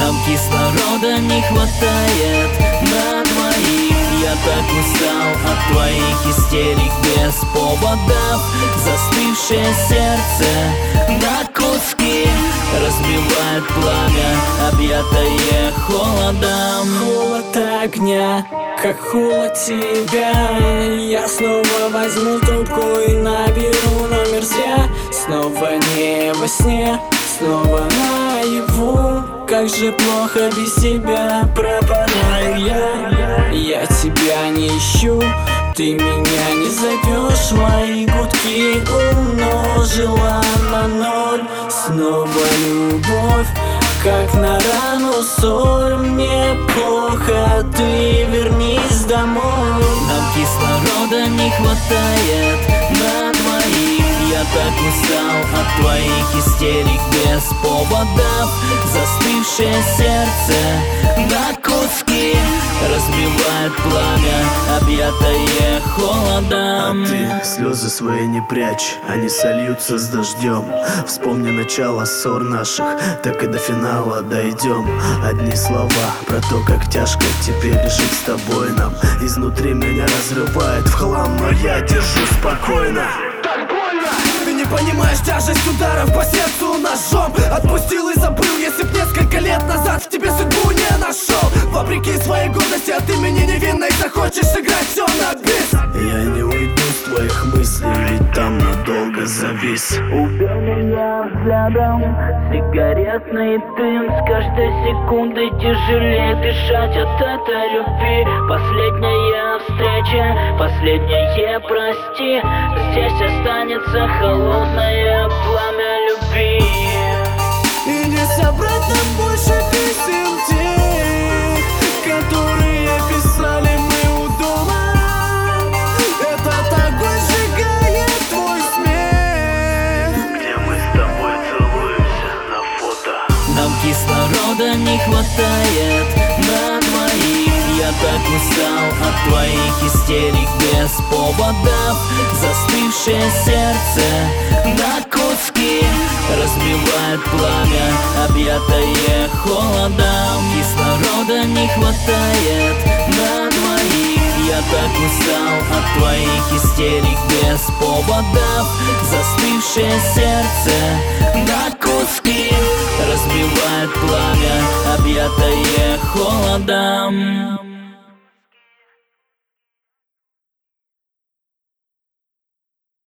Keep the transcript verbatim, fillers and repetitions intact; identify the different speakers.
Speaker 1: Нам кислорода не хватает на двоих. Я так устал от твоих истерик без поводов. Застывшее сердце на куски разбивает пламя, объятое холодом.
Speaker 2: Холод огня, как холод тебя. Я снова возьму трубку и наберу номер зря. Снова не во сне, снова наяву. Как же плохо без тебя пропадаю я. Я тебя не ищу, ты меня не зовешь. Мои гудки умножила на ноль. Снова любовь, как на рану соль. Мне плохо, ты вернись домой.
Speaker 1: Нам кислорода не хватает на двоих. Я так устал от твоих истерик без поводов. Застывшее сердце на куски разбивает пламя, объятое холодом.
Speaker 3: А ты слезы свои не прячь, они сольются с дождем. Вспомни начало ссор наших, так и до финала дойдем. Одни слова про то, как тяжко теперь жить с тобой нам. Изнутри меня разрывает в хлам, но я держу спокойно. Так больно! Ты не понимаешь тяжесть ударов по сердцу ножом. Отпустил и забыл, если б несколько лет назад в тебе судьбу не нашел. Вопреки своей гордости от имени невинной захочешь сыграть все на бис. Я не уйду с твоих мыслей, ведь там надолго завис.
Speaker 1: Убил меня взглядом сигаретный дым. С каждой секундой тяжелее дышать от этой любви. Последняя встреча, последнее прости. Здесь останется холодное пламя любви.
Speaker 2: И не собрать нам больше писем тех, которые писали мы у дома. Этот огонь сжигает твой смех,
Speaker 3: где мы с тобой целуемся на фото.
Speaker 1: Нам кислорода не хватает на двоих. Я так устал от твоих истерик без поводов. Застывшее сердце на куски разбивает пламя, объятое холодом. Кислорода не хватает на двоих. Я так устал от твоих истерик без поводов. Застывшее сердце на куски разбивает пламя, объятое холодом.